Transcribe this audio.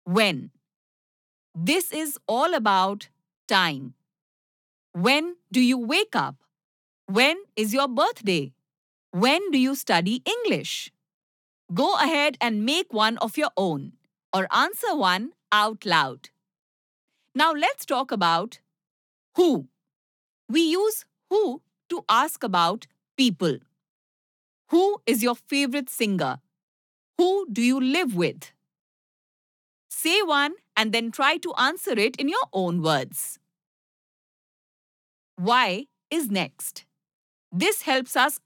When. This is all about time. When do you wake up? When is your birthday? When do you study English? Go ahead and make one of your own or answer one out loud. Now let's talk about who. We use who to ask about people. Who is your favorite singer? Who do you live with? Say one and then try to answer it in your own words. Why is next. This helps us